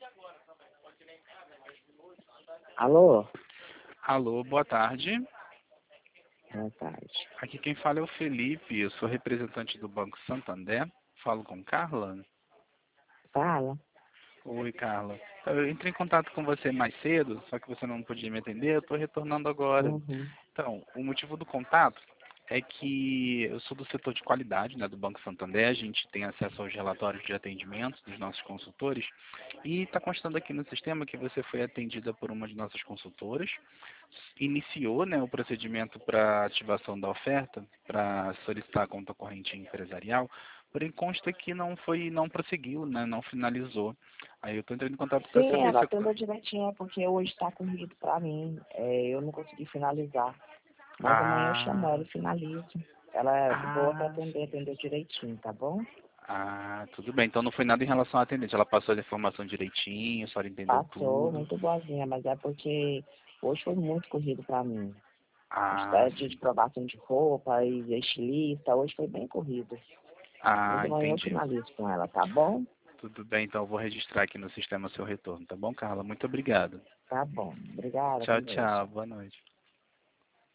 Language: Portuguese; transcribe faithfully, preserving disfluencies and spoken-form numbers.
Alô? Alô, boa tarde. Boa tarde. Aqui quem fala é o Felipe, eu sou representante do Banco Santander. Falo com Carla. Fala. Oi, Carla. Eu entrei em contato com você mais cedo, só que você não podia me atender, eu estou retornando agora. Uhum. Então, o motivo do contato é que eu sou do setor de qualidade, né, do Banco Santander, a gente tem acesso aos relatórios de atendimento dos nossos consultores e está constando aqui no sistema que você foi atendida por uma de nossas consultoras, iniciou, né, o procedimento para ativação da oferta, para solicitar a conta corrente empresarial, porém consta que não foi, não prosseguiu, né, não finalizou. Aí eu estou entrando em contato para Sim, saber ela se... atendeu direitinho, é porque hoje está corrido para mim. É, eu não consegui finalizar. Mas amanhã eu chamo Ah, ela e finalizo. Ela é boa para ah, atender, atendeu direitinho, tá bom? Ah, tudo bem. Então não foi nada em relação à atendente. Ela passou a informação direitinho, a senhora entendeu Passou, tudo. muito boazinha, mas é porque hoje foi muito corrido para mim. Hoje Ah, tá dia de sim. provação de roupa e estilista, hoje foi bem corrido. Mas Ah, amanhã eu entendi. finalizo com ela, tá bom? Tudo bem, então eu vou registrar aqui no sistema seu retorno, tá bom, Carla? Muito obrigado. Tá bom. Obrigada, com Tchau, Deus. tchau. Boa noite.